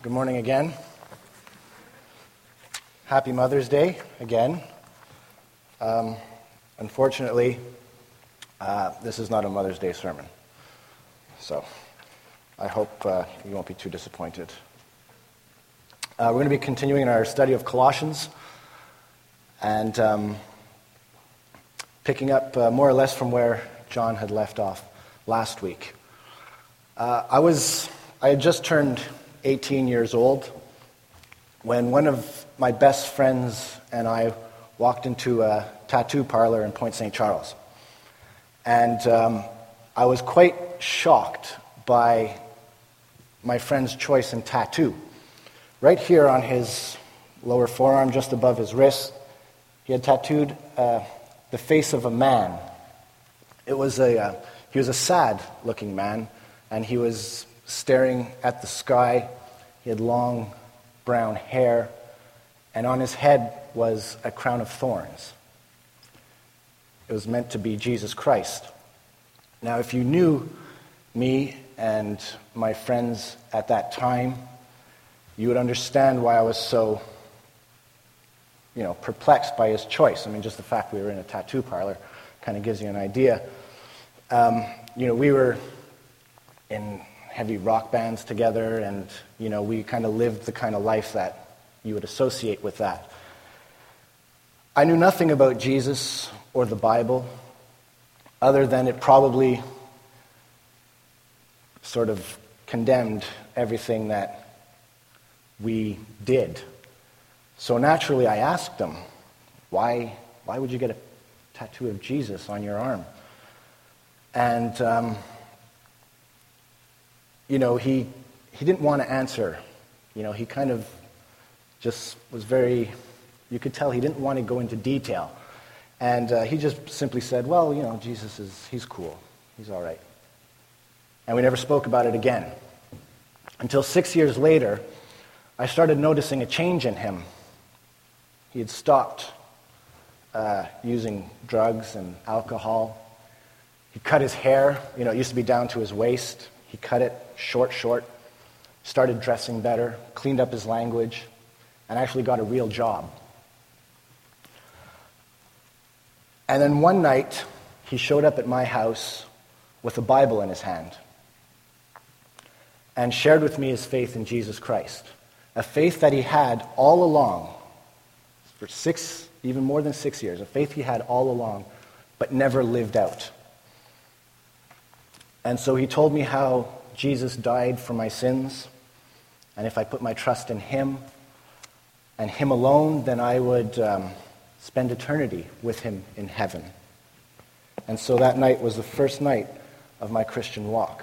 Good morning again. Happy Mother's Day again. Unfortunately, this is not a Mother's Day sermon, so I hope you won't be too disappointed. We're going to be continuing our study of Colossians and picking up more or less from where John had left off last week. I had just turned 18 years old when one of my best friends and I walked into a tattoo parlor in Point St. Charles. And I was quite shocked by my friend's choice in tattoo. Right here on his lower forearm, just above his wrist, he had tattooed the face of a man. He was a sad-looking man, and he was staring at the sky. He had long brown hair, and on his head was a crown of thorns. It was meant to be Jesus Christ. Now, if you knew me and my friends at that time, you would understand why I was so, perplexed by his choice. I mean, just the fact we were in a tattoo parlor kind of gives you an idea. We were in heavy rock bands together, and, we kind of lived the kind of life that you would associate with that. I knew nothing about Jesus or the Bible, other than it probably sort of condemned everything that we did. So naturally I asked him, why would you get a tattoo of Jesus on your arm? And he didn't want to answer. He kind of just was very, you could tell he didn't want to go into detail. And he just simply said, well, Jesus he's cool. He's all right. And we never spoke about it again. Until 6 years later, I started noticing a change in him. He had stopped using drugs and alcohol. He cut his hair. It used to be down to his waist. He cut it short, started dressing better, cleaned up his language, and actually got a real job. And then one night, he showed up at my house with a Bible in his hand and shared with me his faith in Jesus Christ, a faith that he had all along, for even more than 6 years, a faith he had all along, but never lived out. And so he told me how Jesus died for my sins, and if I put my trust in him and him alone, then I would spend eternity with him in heaven. And so that night was the first night of my Christian walk.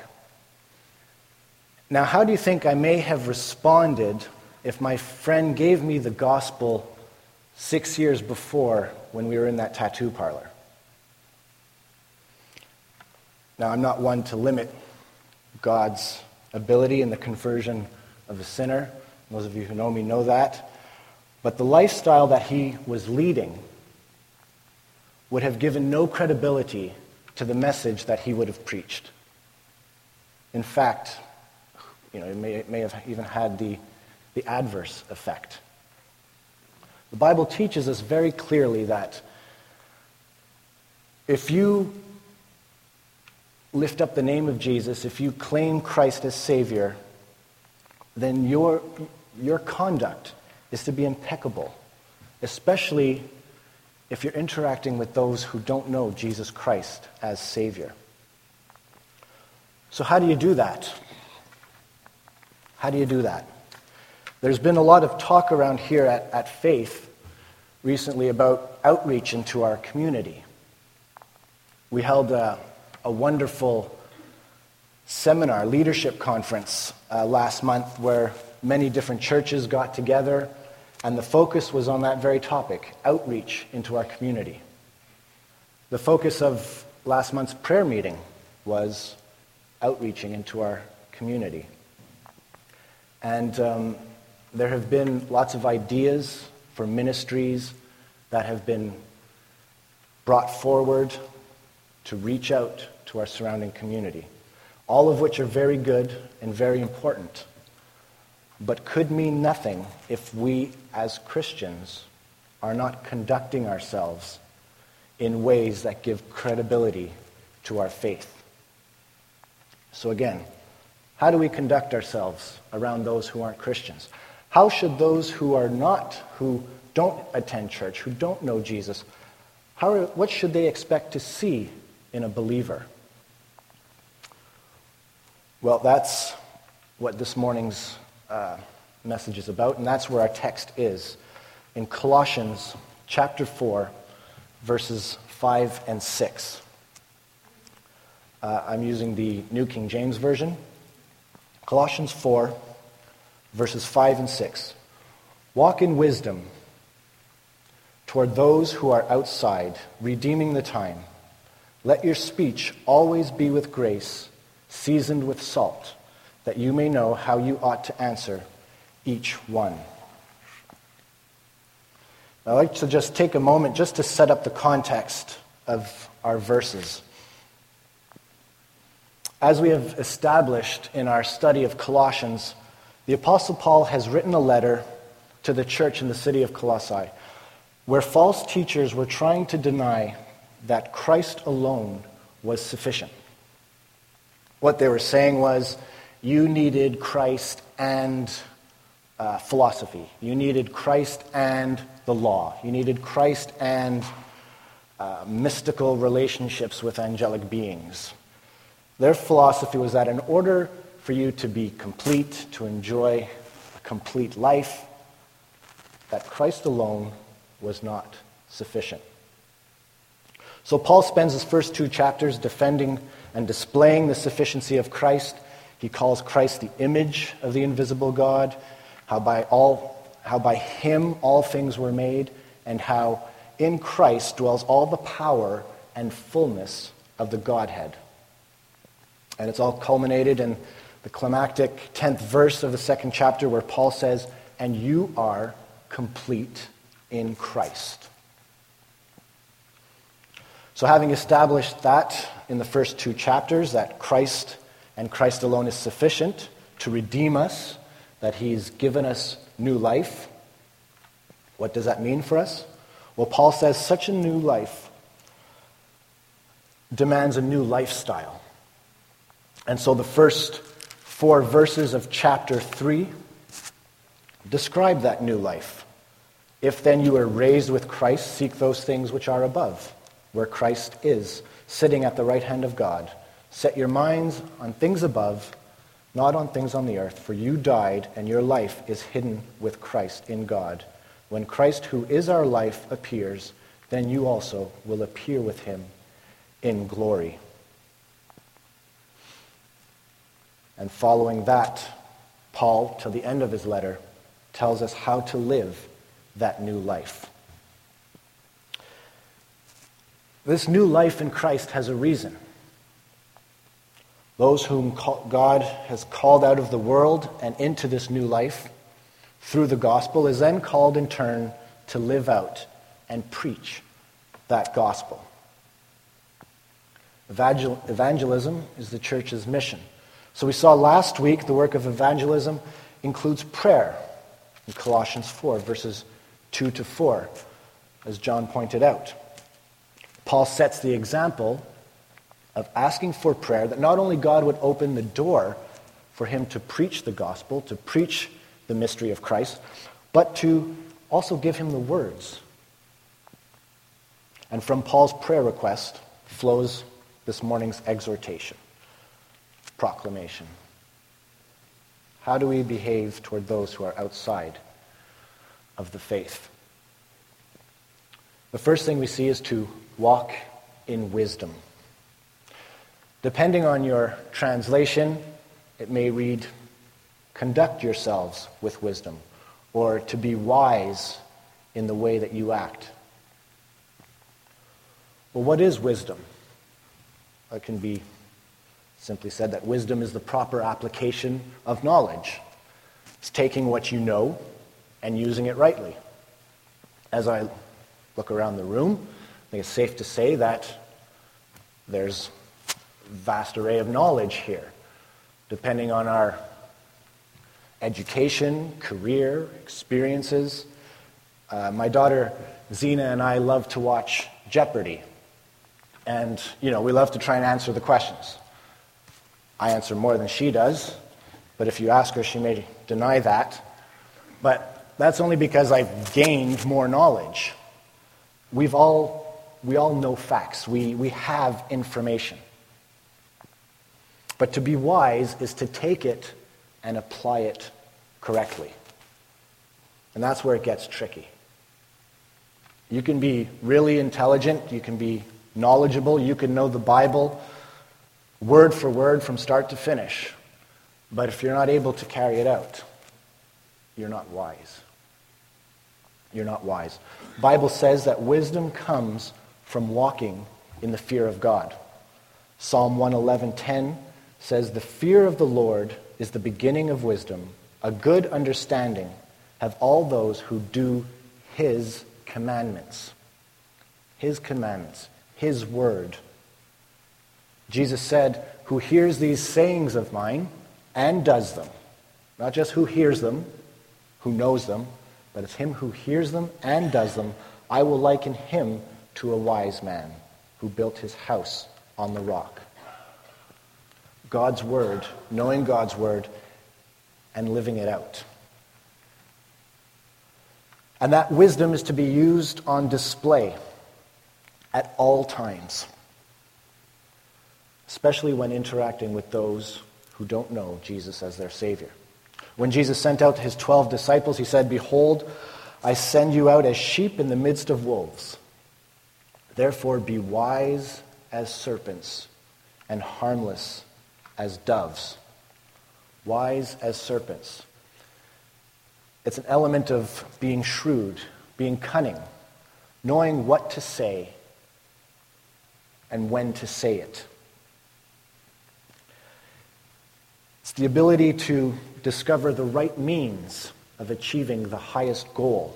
Now, how do you think I may have responded if my friend gave me the gospel 6 years before when we were in that tattoo parlor? Now, I'm not one to limit God's ability in the conversion of a sinner. Those of you who know me know that. But the lifestyle that he was leading would have given no credibility to the message that he would have preached. In fact, it may have even had the adverse effect. The Bible teaches us very clearly that if you lift up the name of Jesus, if you claim Christ as Savior, then your conduct is to be impeccable, especially if you're interacting with those who don't know Jesus Christ as Savior. So how do you do that? How do you do that? There's been a lot of talk around here at Faith recently about outreach into our community. We held a wonderful seminar, leadership conference last month where many different churches got together, and the focus was on that very topic, outreach into our community. The focus of last month's prayer meeting was outreaching into our community. And there have been lots of ideas for ministries that have been brought forward to reach out to our surrounding community, all of which are very good and very important. but could mean nothing if we as Christians are not conducting ourselves in ways that give credibility to our faith. So again, how do we conduct ourselves around those who aren't Christians? How should those who don't attend church, who don't know Jesus, what should they expect to see in a believer? Well, that's what this morning's message is about, and that's where our text is. In Colossians chapter 4, verses 5 and 6. I'm using the New King James Version. Colossians 4, verses 5 and 6. Walk in wisdom toward those who are outside, redeeming the time. Let your speech always be with grace, seasoned with salt, that you may know how you ought to answer each one. I'd like to just take a moment just to set up the context of our verses. As we have established in our study of Colossians, the Apostle Paul has written a letter to the church in the city of Colossae, where false teachers were trying to deny that Christ alone was sufficient. What they were saying was, you needed Christ and philosophy. You needed Christ and the law. You needed Christ and mystical relationships with angelic beings. Their philosophy was that in order for you to be complete, to enjoy a complete life, that Christ alone was not sufficient. So Paul spends his first 2 chapters defending and displaying the sufficiency of Christ. He calls Christ the image of the invisible God, how by him all things were made, and how in Christ dwells all the power and fullness of the Godhead. And it's all culminated in the climactic 10th verse of the 2nd chapter, where Paul says, and you are complete in Christ. So having established that in the first 2 chapters, that Christ and Christ alone is sufficient to redeem us, that he's given us new life, what does that mean for us? Well, Paul says such a new life demands a new lifestyle. And so the first 4 verses of chapter 3 describe that new life. If then you are raised with Christ, seek those things which are above, where Christ is, sitting at the right hand of God. Set your minds on things above, not on things on the earth, for you died, and your life is hidden with Christ in God. When Christ, who is our life, appears, then you also will appear with him in glory. And following that, Paul, till the end of his letter, tells us how to live that new life. This new life in Christ has a reason. Those whom God has called out of the world and into this new life through the gospel is then called in turn to live out and preach that gospel. Evangelism is the church's mission. So we saw last week the work of evangelism includes prayer in Colossians 4, verses 2 to 4, as John pointed out. Paul sets the example of asking for prayer that not only God would open the door for him to preach the gospel, to preach the mystery of Christ, but to also give him the words. And from Paul's prayer request flows this morning's exhortation, proclamation. How do we behave toward those who are outside of the faith? The first thing we see is to walk in wisdom. Depending on your translation, it may read, conduct yourselves with wisdom, or to be wise in the way that you act. Well, what is wisdom? It can be simply said that wisdom is the proper application of knowledge. It's taking what you know and using it rightly. As I look around the room, I think it's safe to say that there's a vast array of knowledge here. Depending on our education, career, experiences. My daughter Zena and I love to watch Jeopardy. And, we love to try and answer the questions. I answer more than she does, but if you ask her, she may deny that. But that's only because I've gained more knowledge. We all know facts. We have information. But to be wise is to take it and apply it correctly. And that's where it gets tricky. You can be really intelligent, you can be knowledgeable, you can know the Bible word for word from start to finish. But if you're not able to carry it out, you're not wise. You're not wise. The Bible says that wisdom comes from walking in the fear of God. Psalm 111:10 says, "The fear of the Lord is the beginning of wisdom. A good understanding have all those who do His commandments." His commandments. His word. Jesus said, "Who hears these sayings of mine and does them." Not just who hears them, who knows them, but it's him who hears them and does them. "I will liken him to a wise man who built his house on the rock." God's word, knowing God's word, and living it out. And that wisdom is to be used on display at all times, especially when interacting with those who don't know Jesus as their Savior. When Jesus sent out his 12 disciples, he said, "Behold, I send you out as sheep in the midst of wolves. Therefore be wise as serpents and harmless as doves." Wise as serpents. It's an element of being shrewd, being cunning, knowing what to say and when to say it. It's the ability to discover the right means of achieving the highest goal.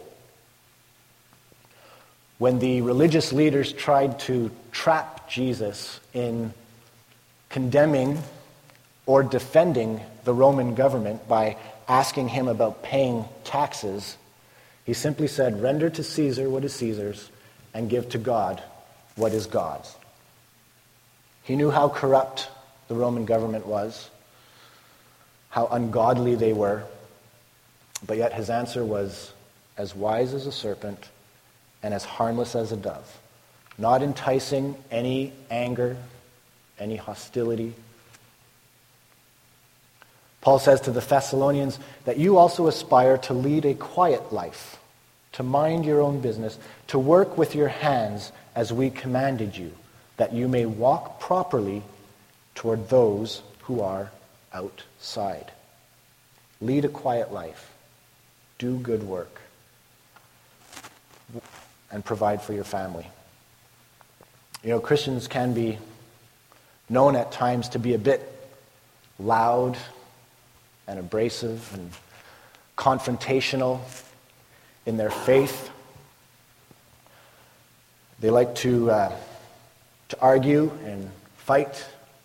When the religious leaders tried to trap Jesus in condemning or defending the Roman government by asking him about paying taxes, he simply said, "Render to Caesar what is Caesar's, and give to God what is God's." He knew how corrupt the Roman government was, how ungodly they were, but yet his answer was as wise as a serpent and as harmless as a dove, not enticing any anger, any hostility. Paul says to the Thessalonians that you also aspire to lead a quiet life, to mind your own business, to work with your hands as we commanded you, that you may walk properly toward those who are outside. Lead a quiet life. Do good work. And provide for your family. Christians can be known at times to be a bit loud and abrasive and confrontational in their faith. They like to argue and fight,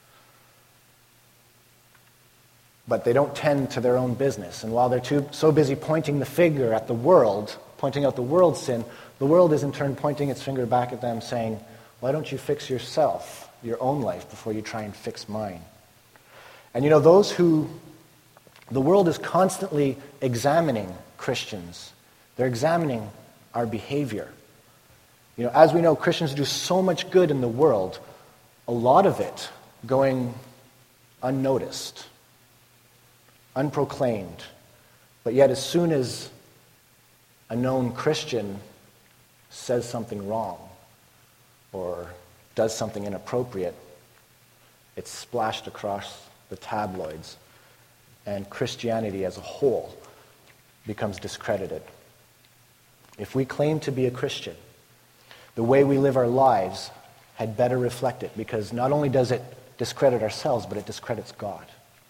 but they don't tend to their own business. And while they're so busy pointing the finger at the world, pointing out the world's sin, the world is in turn pointing its finger back at them saying, "Why don't you fix yourself, your own life, before you try and fix mine?" And the world is constantly examining Christians. They're examining our behavior. As we know, Christians do so much good in the world, a lot of it going unnoticed, unproclaimed. But yet as soon as a known Christian says something wrong or does something inappropriate, it's splashed across the tabloids, and Christianity as a whole becomes discredited. If we claim to be a Christian, the way we live our lives had better reflect it, because not only does it discredit ourselves, but it discredits God.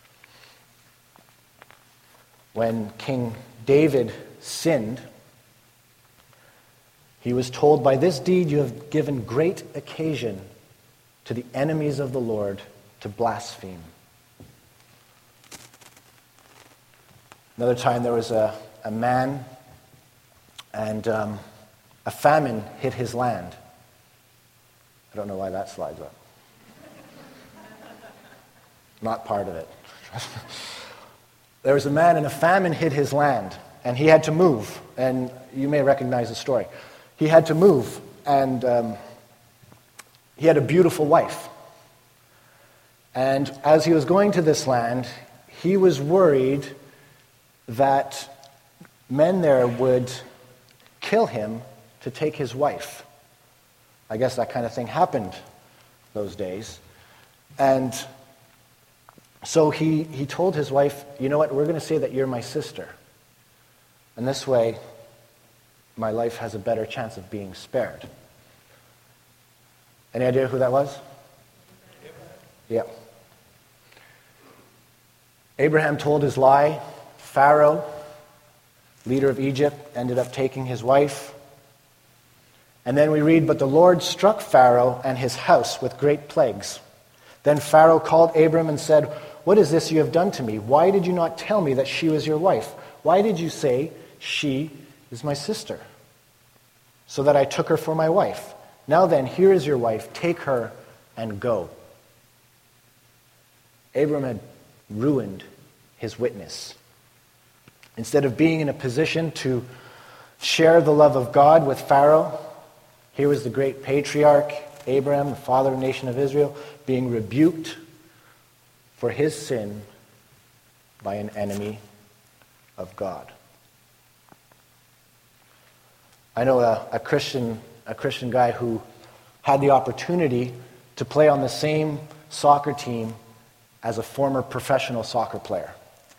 When King David sinned, he was told, "By this deed you have given great occasion to the enemies of the Lord to blaspheme." Another time there was a man, and a famine hit his land. I don't know why that slides up. Not part of it. There was a man, and a famine hit his land, and he had to move. And you may recognize the story. He had to move, and he had a beautiful wife. And as he was going to this land, he was worried that men there would kill him to take his wife. I guess that kind of thing happened those days. And so he told his wife, you know what, we're going to say that you're my sister. And this way, my life has a better chance of being spared. Any idea who that was? Yeah. Abraham told his lie. Pharaoh, leader of Egypt, ended up taking his wife. And then we read, but the Lord struck Pharaoh and his house with great plagues. Then Pharaoh called Abram and said, what is this you have done to me? Why did you not tell me that she was your wife? Why did you say, she is my sister? So that I took her for my wife. Now then, here is your wife. Take her and go. Abram had ruined his witness. Instead of being in a position to share the love of God with Pharaoh, here was the great patriarch, Abraham, the father of the nation of Israel, being rebuked for his sin by an enemy of God. I know a Christian guy who had the opportunity to play on the same soccer team as a former professional soccer player.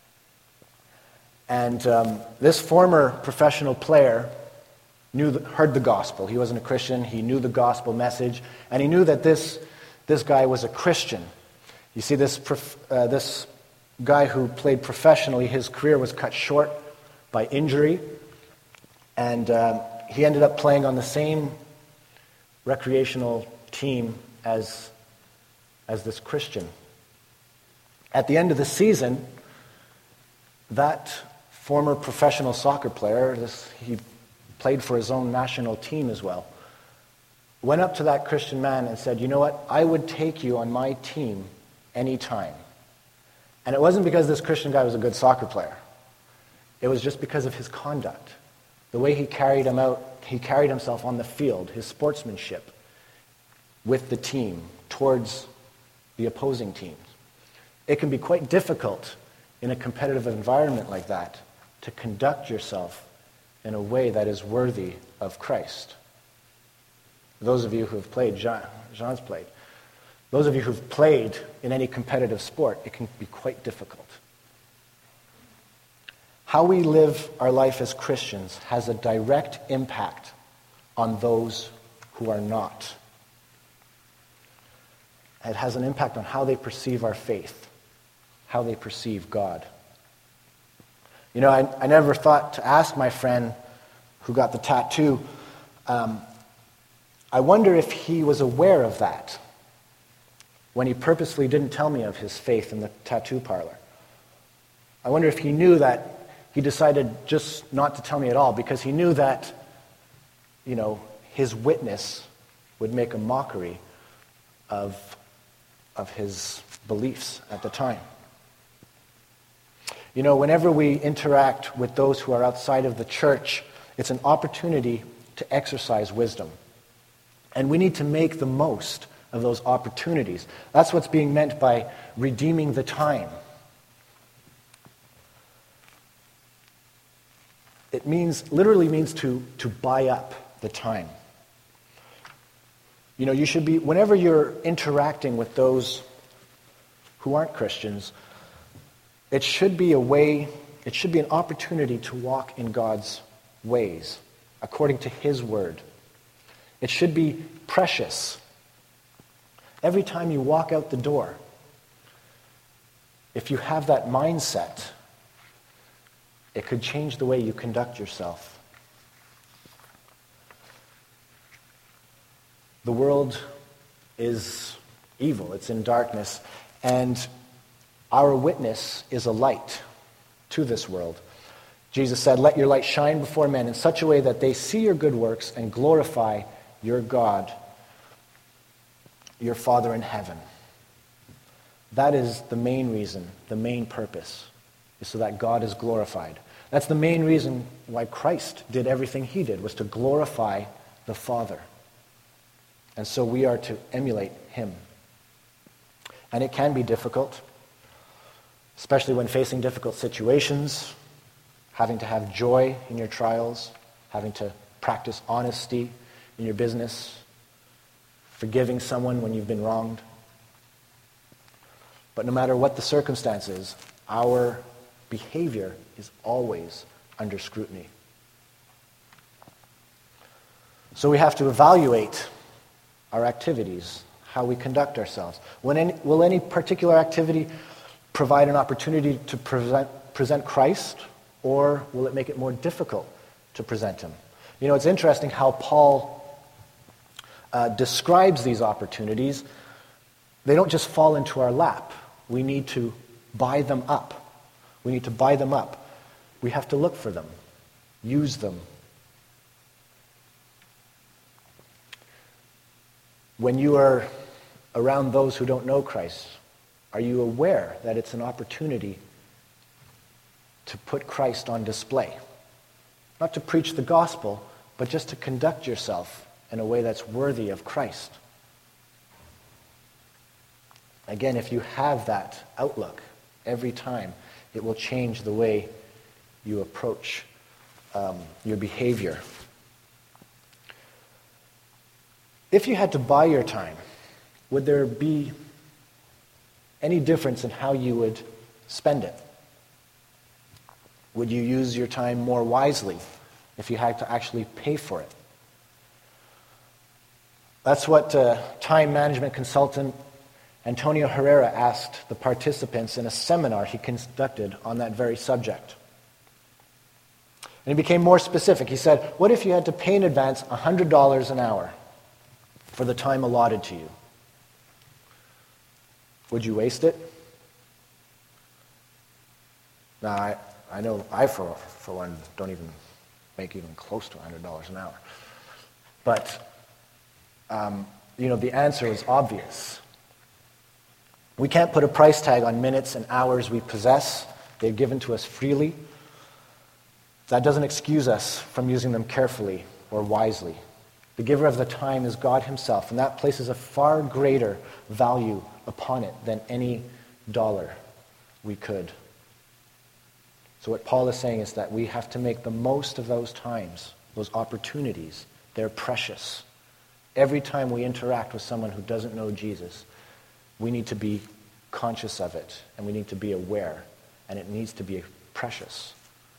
And this former professional player heard the gospel. He wasn't a Christian. He knew the gospel message, and he knew that this guy was a Christian. You see, this guy who played professionally, his career was cut short by injury, and he ended up playing on the same recreational team as this Christian. At the end of the season, that former professional soccer player, he played for his own national team as well, went up to that Christian man and said, you know what, I would take you on my team anytime. And it wasn't because this Christian guy was a good soccer player. It was just because of his conduct. The way he carried himself on the field, his sportsmanship with the team towards the opposing teams. It can be quite difficult in a competitive environment like that to conduct yourself in a way that is worthy of Christ. Those of you who have played, Jean's played, those of you who've played in any competitive sport, it can be quite difficult. How we live our life as Christians has a direct impact on those who are not. It has an impact on how they perceive our faith, how they perceive God. You know, I never thought to ask my friend who got the tattoo, I wonder if he was aware of that when he purposely didn't tell me of his faith in the tattoo parlor. I wonder if he knew that he decided just not to tell me at all because he knew that, you know, his witness would make a mockery of his beliefs at the time. You know, whenever we interact with those who are outside of the church, it's an opportunity to exercise wisdom. And we need to make the most of those opportunities. That's what's being meant by redeeming the time. It literally means to buy up the time. You know, you should be, whenever you're interacting with those who aren't Christians, it should be an opportunity to walk in God's ways, according to His word. It should be precious. Every time you walk out the door, if you have that mindset, it could change the way you conduct yourself. The world is evil, it's in darkness, and our witness is a light to this world. Jesus said, "Let your light shine before men in such a way that they see your good works and glorify your God, your Father in heaven." That is the main reason, the main purpose, is so that God is glorified. That's the main reason why Christ did everything he did, was to glorify the Father. And so we are to emulate him. And it can be difficult, especially when facing difficult situations, having to have joy in your trials, having to practice honesty in your business, forgiving someone when you've been wronged. But no matter what the circumstances, our behavior is always under scrutiny. So we have to evaluate our activities, how we conduct ourselves. Will any particular activity provide an opportunity to present Christ, or will it make it more difficult to present him? You know, it's interesting how Paul describes these opportunities. They don't just fall into our lap. We need to buy them up. We need to buy them up. We have to look for them, use them. When you are around those who don't know Christ, are you aware that it's an opportunity to put Christ on display? Not to preach the gospel, but just to conduct yourself in a way that's worthy of Christ. Again, if you have that outlook every time, it will change the way you approach your behavior. If you had to buy your time, would there be any difference in how you would spend it? Would you use your time more wisely if you had to actually pay for it? That's what time management consultant Antonio Herrera asked the participants in a seminar he conducted on that very subject. And he became more specific. He said, what if you had to pay in advance $100 an hour for the time allotted to you? Would you waste it? Now, I know I, for one, don't even make even close to $100 an hour. But, the answer is obvious. We can't put a price tag on minutes and hours we possess. They're given to us freely. That doesn't excuse us from using them carefully or wisely. The giver of the time is God himself, and that places a far greater value upon it than any dollar we could. So what Paul is saying is that we have to make the most of those times, those opportunities. They're precious. Every time we interact with someone who doesn't know Jesus, we need to be conscious of it, and we need to be aware, and it needs to be precious.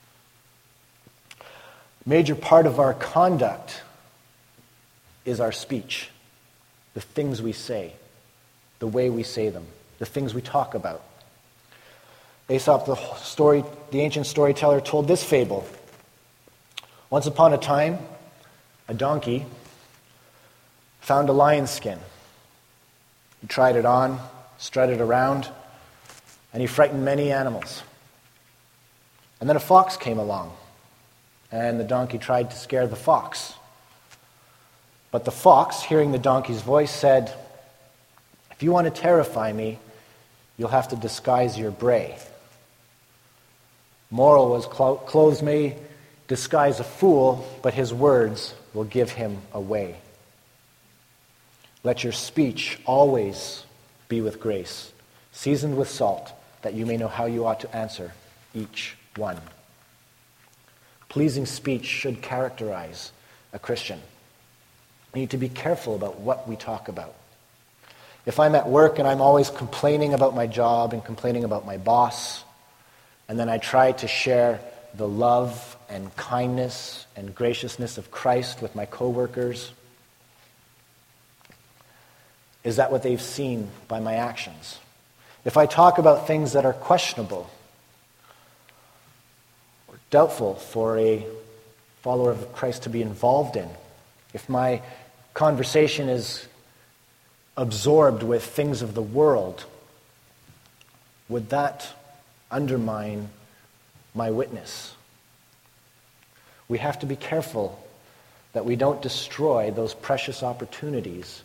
A major part of our conduct is our speech, the things we say, the way we say them, the things we talk about. Aesop, the ancient storyteller, told this fable. Once upon a time, a donkey found a lion's skin. He tried it on, strutted around, and he frightened many animals. And then a fox came along, and the donkey tried to scare the fox. But the fox, hearing the donkey's voice, said, "If you want to terrify me, you'll have to disguise your bray." Moral was, clothes may disguise a fool, but his words will give him away. Let your speech always be with grace, seasoned with salt, that you may know how you ought to answer each one. Pleasing speech should characterize a Christian. We need to be careful about what we talk about. If I'm at work and I'm always complaining about my job and complaining about my boss, and then I try to share the love and kindness and graciousness of Christ with my coworkers, is that what they've seen by my actions? If I talk about things that are questionable or doubtful for a follower of Christ to be involved in, if my conversation is absorbed with things of the world, would that undermine my witness? We have to be careful that we don't destroy those precious opportunities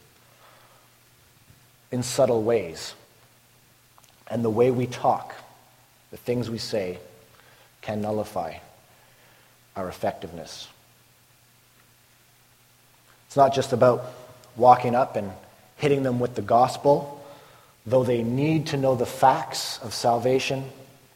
in subtle ways. And the way we talk, the things we say, can nullify our effectiveness. It's not just about walking up and hitting them with the gospel, though they need to know the facts of salvation.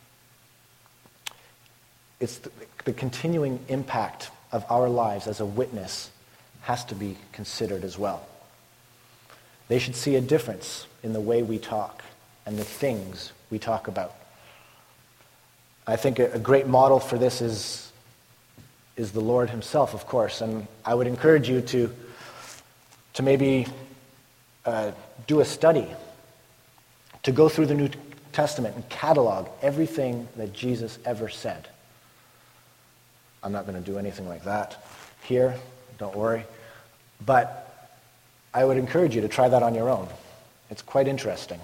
It's the continuing impact of our lives as a witness has to be considered as well. They should see a difference in the way we talk and the things we talk about. I think a great model for this is the Lord himself, of course. And I would encourage you to maybe do a study, to go through the New Testament and catalog everything that Jesus ever said. I'm not going to do anything like that here, don't worry. But I would encourage you to try that on your own. It's quite interesting.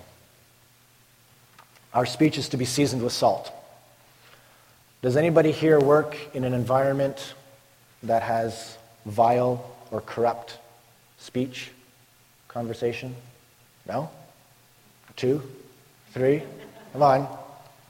Our speech is to be seasoned with salt. Does anybody here work in an environment that has vile or corrupt speech, conversation? No? 2, 3, come on.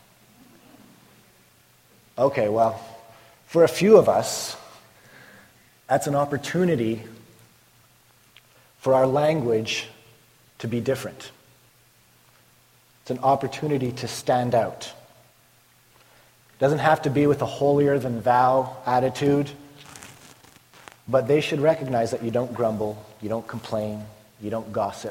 Okay, well, for a few of us, that's an opportunity for our language to be different. It's an opportunity to stand out. It doesn't have to be with a holier-than-thou attitude, but they should recognize that you don't grumble, you don't complain, you don't gossip.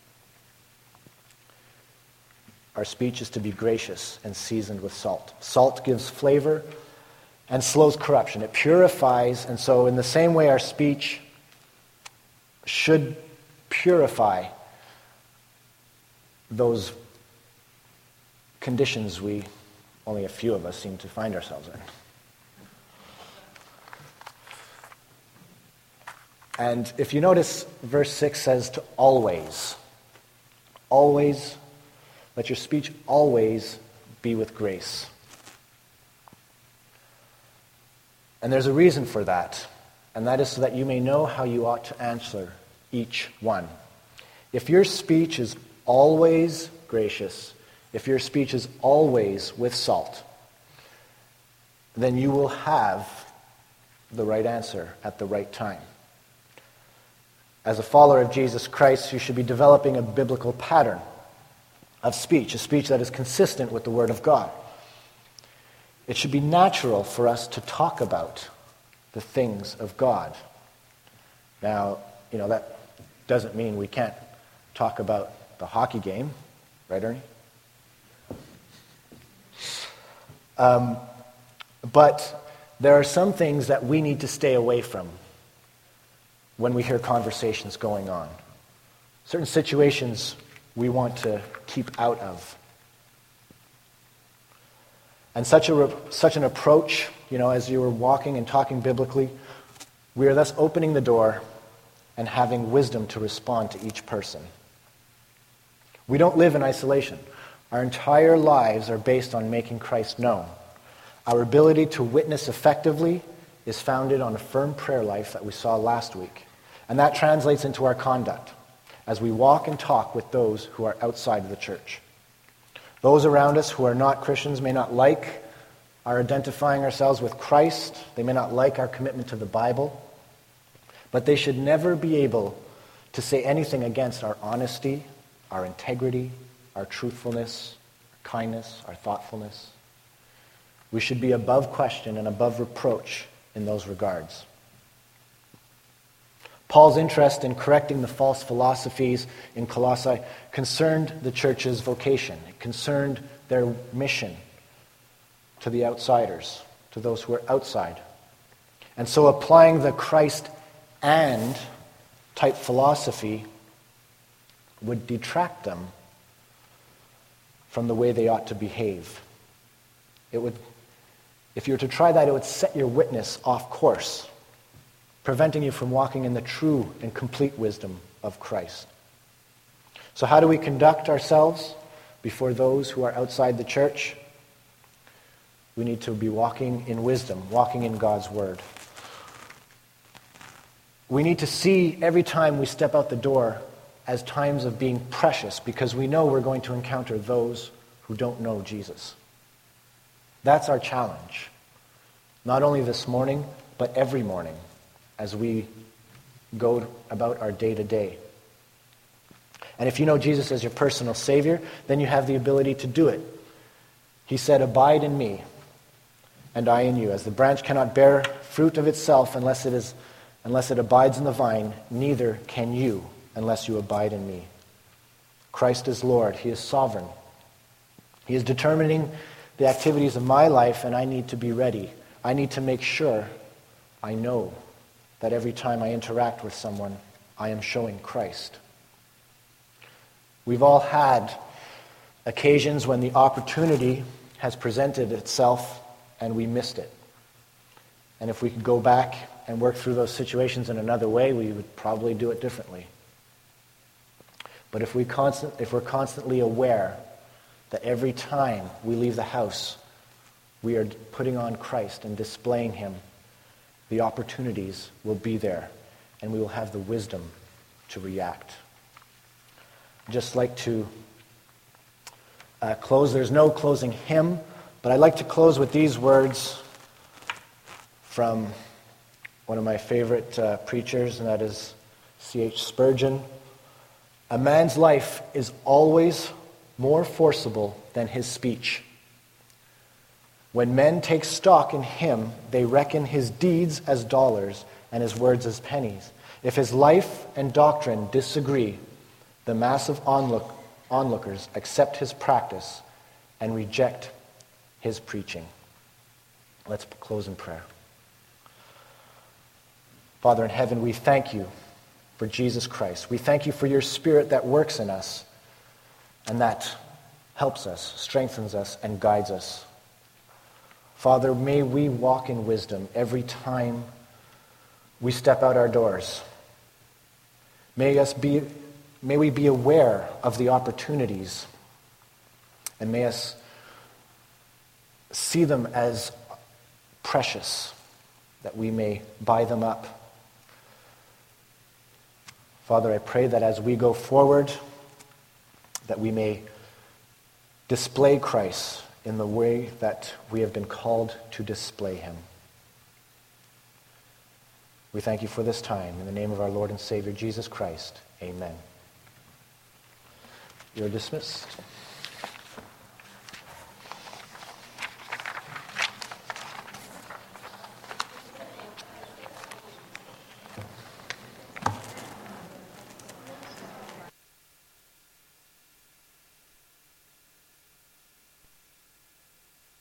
Our speech is to be gracious and seasoned with salt. Salt gives flavor and slows corruption. It purifies, and so in the same way our speech should purify those conditions only a few of us seem to find ourselves in. And if you notice, verse 6 says to always, let your speech always be with grace. And there's a reason for that, and that is so that you may know how you ought to answer each one. If your speech is always gracious, if your speech is always with salt, then you will have the right answer at the right time. As a follower of Jesus Christ, you should be developing a biblical pattern of speech, a speech that is consistent with the Word of God. It should be natural for us to talk about the things of God. Now, that doesn't mean we can't talk about the hockey game, right, Ernie? But there are some things that we need to stay away from when we hear conversations going on. Certain situations we want to keep out of. And such an approach, as you were walking and talking biblically, we are thus opening the door and having wisdom to respond to each person. We don't live in isolation. Our entire lives are based on making Christ known. Our ability to witness effectively is founded on a firm prayer life that we saw last week. And that translates into our conduct as we walk and talk with those who are outside of the church. Those around us who are not Christians may not like our identifying ourselves with Christ. They may not like our commitment to the Bible. But they should never be able to say anything against our honesty, our integrity, our truthfulness, our kindness, our thoughtfulness. We should be above question and above reproach in those regards. Paul's interest in correcting the false philosophies in Colossae concerned the church's vocation. It concerned their mission to the outsiders, to those who are outside. And so applying the Christ and type philosophy would detract them from the way they ought to behave. If you were to try that, it would set your witness off course, preventing you from walking in the true and complete wisdom of Christ. So how do we conduct ourselves before those who are outside the church? We need to be walking in wisdom, walking in God's Word. We need to see every time we step out the door as times of being precious, because we know we're going to encounter those who don't know Jesus. That's our challenge. Not only this morning, but every morning as we go about our day-to-day. And if you know Jesus as your personal Savior, then you have the ability to do it. He said, "Abide in me, and I in you. As the branch cannot bear fruit of itself unless it abides in the vine, neither can you unless you abide in me." Christ is Lord. He is sovereign. He is determining the activities of my life, and I need to be ready. I need to make sure I know that every time I interact with someone, I am showing Christ. We've all had occasions when the opportunity has presented itself and we missed it. And if we could go back and work through those situations in another way, we would probably do it differently. But if we're constantly aware that every time we leave the house, we are putting on Christ and displaying Him, the opportunities will be there, and we will have the wisdom to react. I'd just like to close. There's no closing hymn, but I'd like to close with these words from one of my favorite preachers, and that is C.H. Spurgeon. "A man's life is always more forcible than his speech. When men take stock in him, they reckon his deeds as dollars and his words as pennies. If his life and doctrine disagree, the mass of onlookers accept his practice and reject his preaching." Let's close in prayer. Father in heaven, we thank you for Jesus Christ. We thank you for your Spirit that works in us and that helps us, strengthens us, and guides us. Father, may we walk in wisdom every time we step out our doors. May we be aware of the opportunities, and may us see them as precious, that we may buy them up. Father, I pray that as we go forward, that we may display Christ in the way that we have been called to display him. We thank you for this time. In the name of our Lord and Savior, Jesus Christ, amen. You're dismissed.